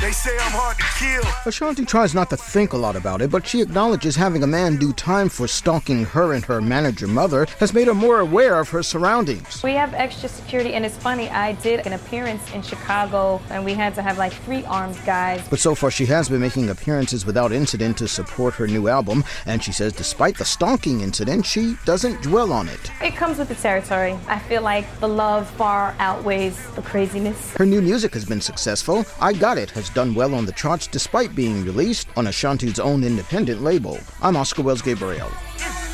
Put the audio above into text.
They say I'm hard to kill. Ashanti tries not to think a lot about it, but she acknowledges having a man do time for stalking her and her manager mother has made her more aware of her surroundings. We have extra security, and it's funny, I did an appearance in Chicago, and we had to have like 3 armed guys. But so far she has been making appearances without incident to support her new album, and she says despite the stalking incident, she doesn't dwell on it. It comes with the territory. I feel like the love far outweighs the craziness. Her new music has been successful. I Got It has done well on the charts despite being released on Ashanti's own independent label. I'm Oscar Wells Gabriel.